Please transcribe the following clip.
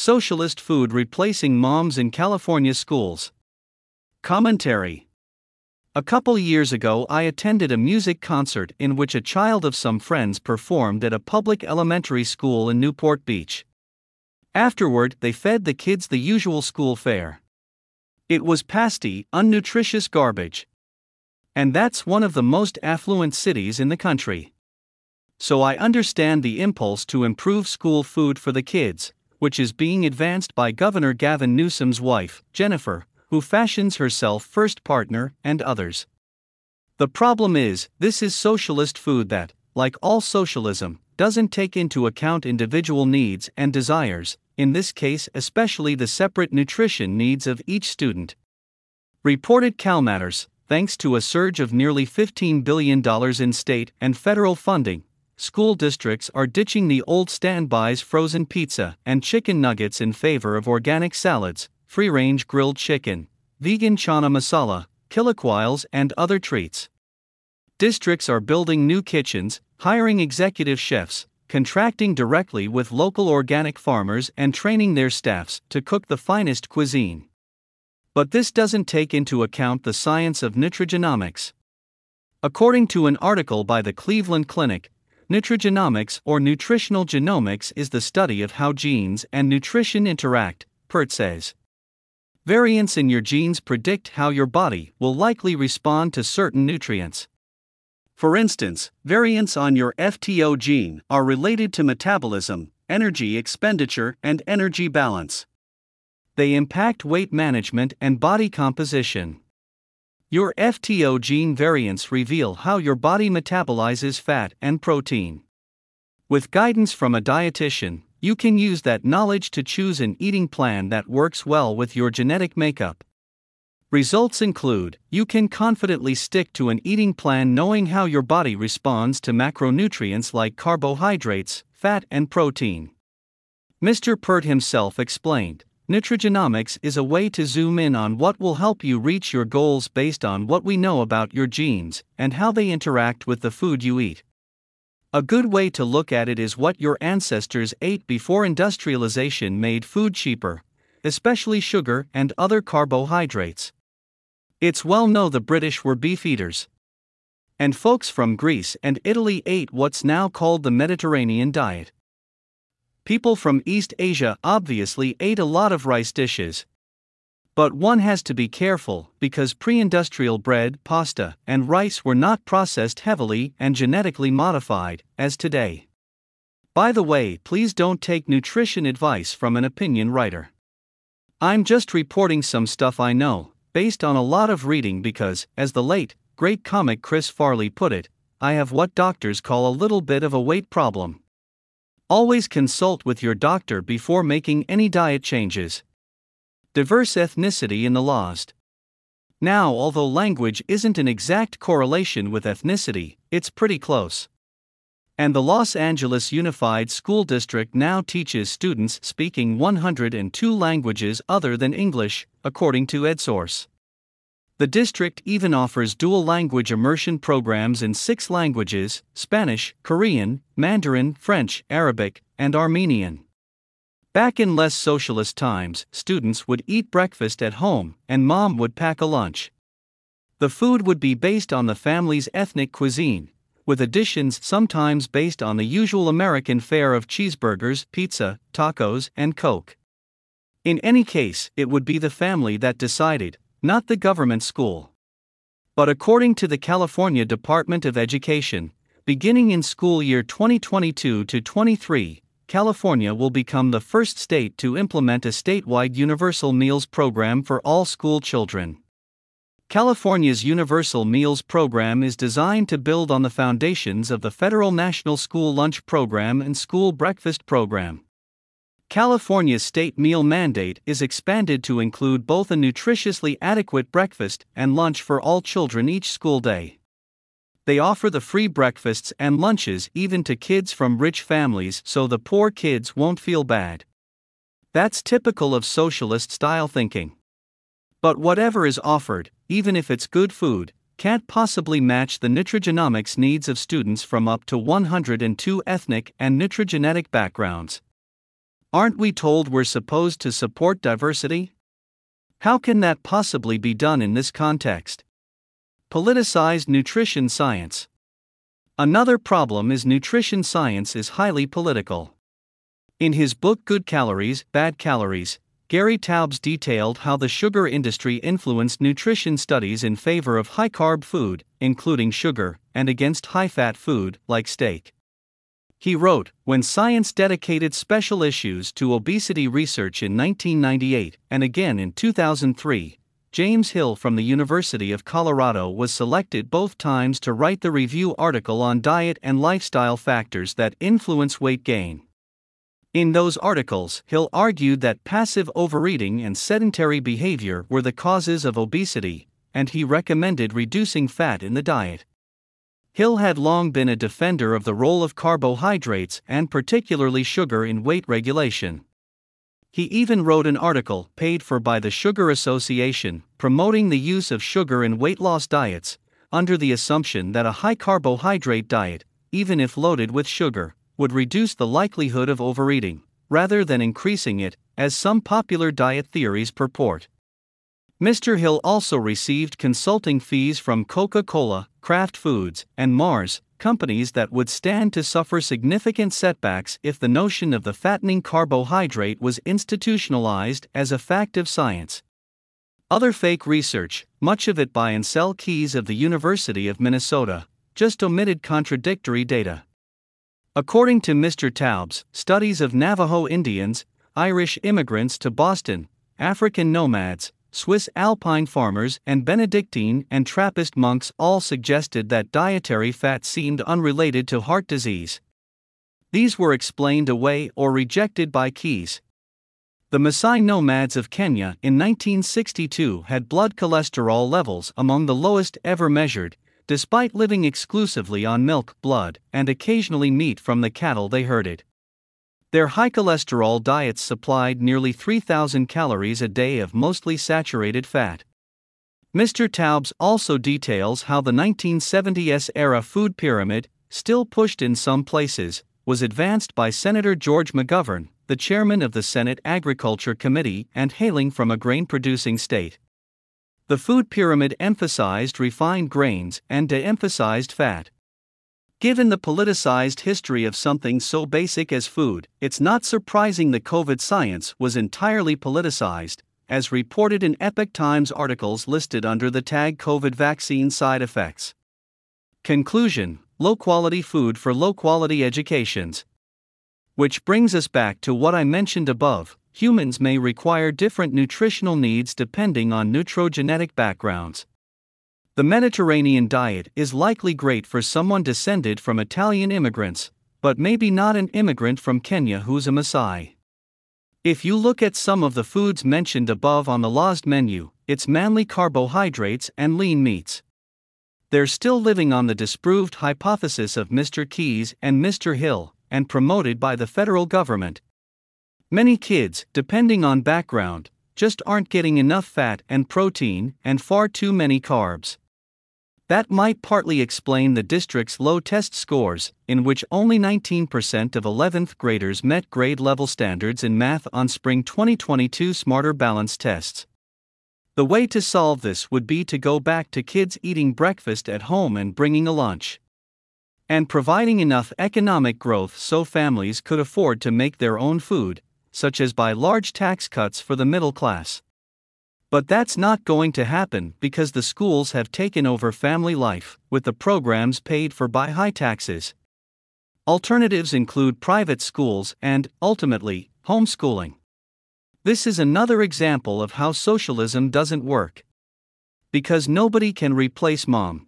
Socialist food replacing moms in California schools. Commentary. A couple years ago, I attended a music concert in which a child of some friends performed at a public elementary school in Newport Beach. Afterward, they fed the kids the usual school fare. It was pasty, unnutritious garbage. And that's one of the most affluent cities in the country. So I understand the impulse to improve school food for the kids, which is being advanced by Governor Gavin Newsom's wife, Jennifer, who fashions herself first partner and others. The problem is, this is socialist food that, like all socialism, doesn't take into account individual needs and desires, in this case especially the separate nutrition needs of each student. Reported CalMatters, thanks to a surge of nearly $15 billion in state and federal funding, school districts are ditching the old standbys frozen pizza and chicken nuggets in favor of organic salads, free-range grilled chicken, vegan chana masala, chilaquiles and other treats. Districts are building new kitchens, hiring executive chefs, contracting directly with local organic farmers and training their staffs to cook the finest cuisine. But this doesn't take into account the science of nutrigenomics. According to an article by the Cleveland Clinic, nutrigenomics or nutritional genomics is the study of how genes and nutrition interact, Pert says. Variants in your genes predict how your body will likely respond to certain nutrients. For instance, variants on your FTO gene are related to metabolism, energy expenditure, and energy balance. They impact weight management and body composition. Your FTO gene variants reveal how your body metabolizes fat and protein. With guidance from a dietitian, you can use that knowledge to choose an eating plan that works well with your genetic makeup. Results include, you can confidently stick to an eating plan knowing how your body responds to macronutrients like carbohydrates, fat, and protein. Mr. Pert himself explained, nutrigenomics is a way to zoom in on what will help you reach your goals based on what we know about your genes and how they interact with the food you eat. A good way to look at it is what your ancestors ate before industrialization made food cheaper, especially sugar and other carbohydrates. It's well known the British were beef eaters. And folks from Greece and Italy ate what's now called the Mediterranean diet. People from East Asia obviously ate a lot of rice dishes. But one has to be careful because pre-industrial bread, pasta, and rice were not processed heavily and genetically modified, as today. By the way, please don't take nutrition advice from an opinion writer. I'm just reporting some stuff I know, based on a lot of reading because, as the late, great comic Chris Farley put it, I have what doctors call a little bit of a weight problem. Always consult with your doctor before making any diet changes. Diverse ethnicity in the Lost. Now, although language isn't an exact correlation with ethnicity, it's pretty close. And the Los Angeles Unified School District now teaches students speaking 102 languages other than English, according to EdSource. The district even offers dual language immersion programs in 6 languages: Spanish, Korean, Mandarin, French, Arabic, and Armenian. Back in less socialist times, students would eat breakfast at home, and mom would pack a lunch. The food would be based on the family's ethnic cuisine, with additions sometimes based on the usual American fare of cheeseburgers, pizza, tacos, and Coke. In any case, it would be the family that decided, not the government school. But according to the California Department of Education, beginning in school year 2022 to 23, California will become the first state to implement a statewide universal meals program for all school children. California's Universal Meals Program is designed to build on the foundations of the Federal National School Lunch Program and School Breakfast Program. California's state meal mandate is expanded to include both a nutritiously adequate breakfast and lunch for all children each school day. They offer the free breakfasts and lunches even to kids from rich families so the poor kids won't feel bad. That's typical of socialist-style thinking. But whatever is offered, even if it's good food, can't possibly match the nutrigenomics needs of students from up to 102 ethnic and nutrigenetic backgrounds. Aren't we told we're supposed to support diversity? How can that possibly be done in this context? Politicized nutrition science. Another problem is nutrition science is highly political. In his book Good Calories, Bad Calories, Gary Taubes detailed how the sugar industry influenced nutrition studies in favor of high-carb food, including sugar, and against high-fat food, like steak. He wrote, when science dedicated special issues to obesity research in 1998, and again in 2003, James Hill from the University of Colorado was selected both times to write the review article on diet and lifestyle factors that influence weight gain. In those articles, Hill argued that passive overeating and sedentary behavior were the causes of obesity, and he recommended reducing fat in the diet. Hill had long been a defender of the role of carbohydrates and particularly sugar in weight regulation. He even wrote an article, paid for by the Sugar Association, promoting the use of sugar in weight loss diets, under the assumption that a high carbohydrate diet, even if loaded with sugar, would reduce the likelihood of overeating, rather than increasing it, as some popular diet theories purport. Mr. Hill also received consulting fees from Coca-Cola, Kraft Foods, and Mars, companies that would stand to suffer significant setbacks if the notion of the fattening carbohydrate was institutionalized as a fact of science. Other fake research, much of it by Ansel Keys of the University of Minnesota, just omitted contradictory data. According to Mr. Taubes, studies of Navajo Indians, Irish immigrants to Boston, African nomads, Swiss alpine farmers, and Benedictine and Trappist monks all suggested that dietary fat seemed unrelated to heart disease. These were explained away or rejected by Keys. The Maasai nomads of Kenya in 1962 had blood cholesterol levels among the lowest ever measured, despite living exclusively on milk, blood, and occasionally meat from the cattle they herded. Their high cholesterol diets supplied nearly 3,000 calories a day of mostly saturated fat. Mr. Taubes also details how the 1970s-era food pyramid, still pushed in some places, was advanced by Senator George McGovern, the chairman of the Senate Agriculture Committee and hailing from a grain-producing state. The food pyramid emphasized refined grains and de-emphasized fat. Given the politicized history of something so basic as food, it's not surprising the COVID science was entirely politicized, as reported in Epoch Times articles listed under the tag COVID vaccine side effects. Conclusion: low-quality food for low-quality educations. Which brings us back to what I mentioned above. Humans may require different nutritional needs depending on nutrogenetic backgrounds. The Mediterranean diet is likely great for someone descended from Italian immigrants, but maybe not an immigrant from Kenya who's a Maasai. If you look at some of the foods mentioned above on the LASD menu, it's mainly carbohydrates and lean meats. They're still living on the disproved hypothesis of Mr. Keys and Mr. Hill, and promoted by the federal government. Many kids, depending on background, just aren't getting enough fat and protein and far too many carbs. That might partly explain the district's low test scores, in which only 19% of 11th graders met grade level standards in math on spring 2022 Smarter Balance tests. The way to solve this would be to go back to kids eating breakfast at home and bringing a lunch. And providing enough economic growth so families could afford to make their own food, such as by large tax cuts for the middle class. But that's not going to happen because the schools have taken over family life, with the programs paid for by high taxes. Alternatives include private schools and, ultimately, homeschooling. This is another example of how socialism doesn't work. Because nobody can replace mom,